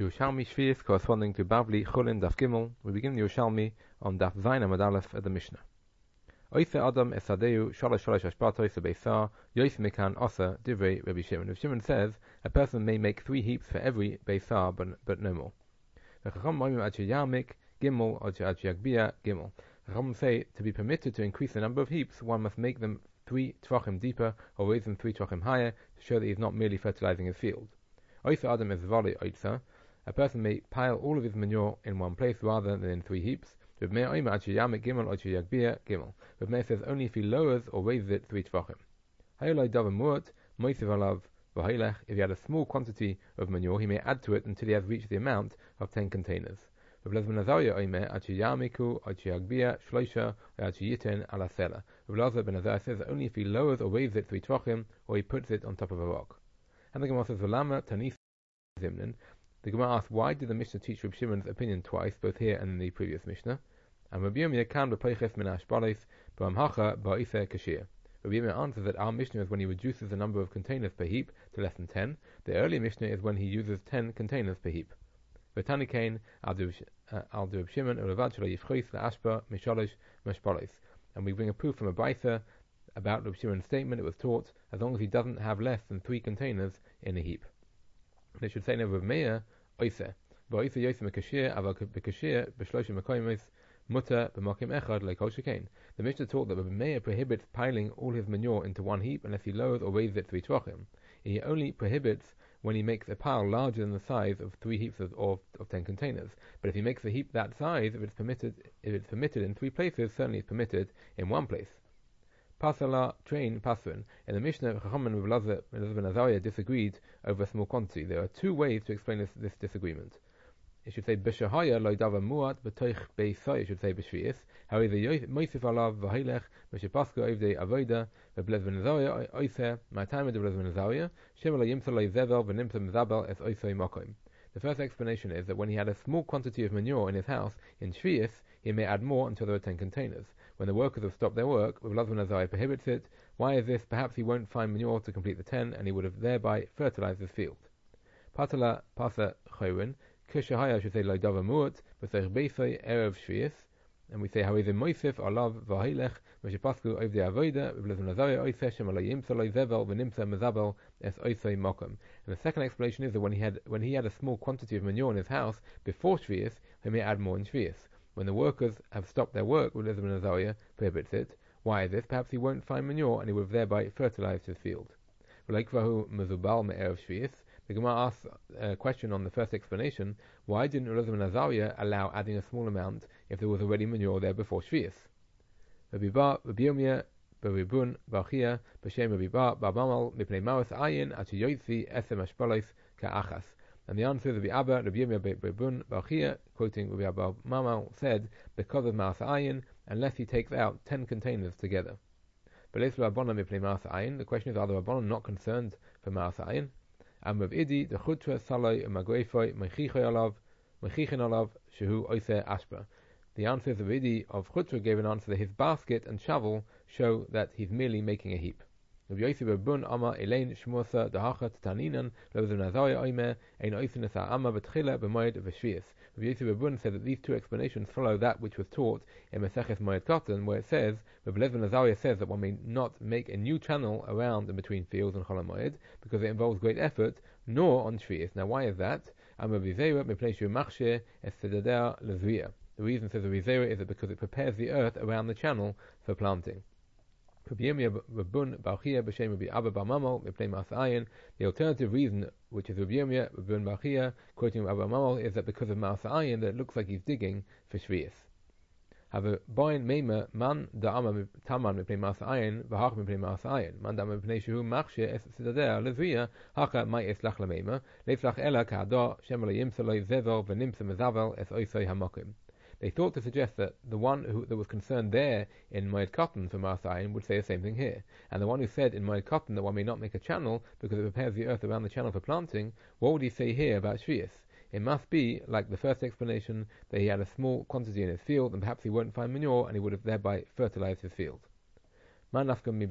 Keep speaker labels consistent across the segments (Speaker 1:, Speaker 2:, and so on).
Speaker 1: Yerushalmi Shvius corresponding to Bavli Chulin Daf Gimel. We begin Yerushalmi on Daf Zayin Amud Aleph at the Mishnah. Oithe Adam Esadeu Shalosh Ashpatois Beisa Yois Mikan Osa Divrei Rabbi Shimon. Rabbi Shimon says a person may make 3 heaps for every Beisa, but no more. Chacham Gimel or Yagbia Gimel. Chacham say to be permitted to increase the number of heaps, one must make them 3 tvachim deeper or raise them 3 tvachim higher to show that he is not merely fertilizing his field. Oithe Adam Esvali Oitza. A person may pile all of his manure in one place rather than in 3 heaps. Rav Meir says only if he lowers or raises it 3 tvachim. If he had a small quantity of manure, he may add to it until he has reached the amount of 10 containers. Rav Elazar ben Azariah says that only if he lowers or raises it 3 tvachim, or he puts it on top of a rock. And the Gemara says, the Gemara asks, why did the Mishnah teach Rabbi Shimon's opinion twice, both here and in the previous Mishnah? And Rabbi Yirmiyah can b'peiches min ha'ashbalos b'amhacha ba'iseh kashir. Rabbi Yirmiyah answers that our Mishnah is when he reduces the number of containers per heap to less than 10. The earlier Mishnah is when he uses 10 containers per heap. V'tani kain al Rabbi Shimon ulevad shelo yifchos la'ashba mishalosh mashbalos. And we bring a proof from a Baisa about Rabbi Shimon's statement. It was taught as long as he doesn't have less than 3 containers in a heap. They should say never Meir oise. Ba'oise yosem kashir aval bekashir b'shloshim makomis mutter b'makim echad like kol shekain. The Mishnah taught that Rabbi Meir prohibits piling all his manure into one heap unless he lowers or raises it 3 tvachim. He only prohibits when he makes a pile larger than the size of 3 heaps of 10 containers. But if he makes a heap that size, if it's permitted in 3 places, certainly it's permitted in 1 place. Pasala train pasvin. In the Mishnah, Chacham and Elazar ben Azariah disagreed over a small quantity. There are 2 ways to explain this disagreement. It should say b'shahaya lo dava muat b'toich beisai. It should say b'shvius. However, moisif alav v'hailech b'shepasko ovdei avoda v'blez ben Azariah oiseh ma'tamed v'blez ben Azariah shem lo yimsa lo zevel v'nimsa mezabel es oisei makom. The first explanation is that when he had a small quantity of manure in his house, in Shvius, he may add more until there are 10 containers. When the workers have stopped their work, Rav Elazar ben Azariah prohibits it. Why is this? Perhaps he won't find manure to complete the 10, and he would have thereby fertilized his field. Patala pasa chayrin, kishahaya should say loidava muat, b'seich beisai erev Shvius, and we say how is it moisif alav v'hailech v'shepasku ovdei avoda Rav Elazar ben Azariah oiseh shem lo yimsa lo zevel v'nimsa mezabel es oisei makom. And the second explanation is that when he had a small quantity of manure in his house before Shvius, he may add more in Shvius. When the workers have stopped their work, Rav Elazar ben Azariah prohibits it. Why is this? Perhaps he won't find manure and he would have thereby fertilized his field. The Gemara asks a question on the first explanation. Why didn't Rav Elazar ben Azariah allow adding a small amount if there was already manure there before Shvius? Rabbi Yirmiyah b'ribun b'achia b'shem Rabbi Bamal mipnei maros ayin at yoytzi esem hashbalos ka'achas. And the answer is Rabbi Abba, Rabbi Yirmiyah b'ribun b'achia, quoting Rabbi Abba Mamal, said because of maros ayin, unless he takes out 10 containers together. But the question is, are the Rabbanon not concerned for maros ayin? And Rav Idi, the chutra salai magreifoi mechichin alav shehu oiseh ashba. The answer is Rav Idi of chutra gave an answer that his basket and shovel show that he's merely making a heap. Rabbi Yosef ben Amma Elaine Shmuasa Dahachat Taninan Lo Nazariah Oimer Ein Oisinus Amma Betchila B'Moed V'Shvius. Rabbi Yosef ben said that these 2 explanations follow that which was taught in Maseches Moed Katan, where it says Rabbi Elazar ben Azariah says that one may not make a new channel around and between fields and Chol Moed because it involves great effort, nor on Shvius. Now, why is that? Rabbi Zera Mipnei Shu Machsheh Es Sedadeh Lezuia. The reason, says Rabbi Zera, is that because it prepares the earth around the channel for planting. The alternative reason, which is Rabbi Yirmiyah ben Bachia quoting Rabbi Mamal, is that because of maros ayin that it looks like he's digging for Shvius. Have a boin meima man da'ama taman mipnei maros ayin v'hach mipnei maros ayin man da'ama mipnei shehu machsheh es sidadeh lezviya haka mai eslach lameima leiflach ela ka'ada shem lo yimsa lo zevel v'nimsa mezavel es oisei hamakim. They thought to suggest that the one that was concerned there in Moed Katan for maros ayin would say the same thing here. And the one who said in Moed Katan that one may not make a channel because it prepares the earth around the channel for planting, what would he say here about Shvius? It must be, like the first explanation, that he had a small quantity in his field and perhaps he won't find manure and he would have thereby fertilized his field. What's the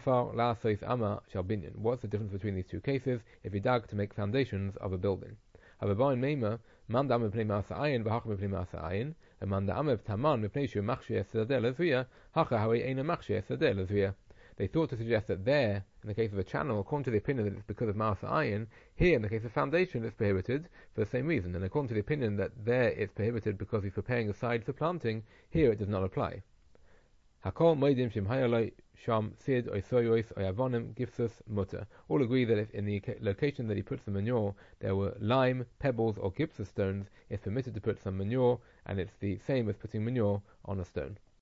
Speaker 1: difference between these 2 cases? If he dug to make foundations of a building. Hababain Meima, Man Dam Mipnei Masa Ayin, Vahach Mipnei Masa Ayin, and Man Da'amev Taman Mipnei Shu Machshir Sadeh Lezriya, Hacha Hawi Eina Machshir Sadeh Lezriya. They thought to suggest that there, in the case of a channel, according to the opinion that it's because of Masa Ayin, here in the case of foundation it's prohibited for the same reason, and according to the opinion that there it's prohibited because he's preparing a side for planting, here it does not apply. Hakol Moedim Shim Hayaloi Sham Sid Oisoyois Oyavonim Gifsus Mutter. All agree that if in the location that he puts the manure there were lime, pebbles, or gypsum stones, it's permitted to put some manure, and it's the same as putting manure on a stone.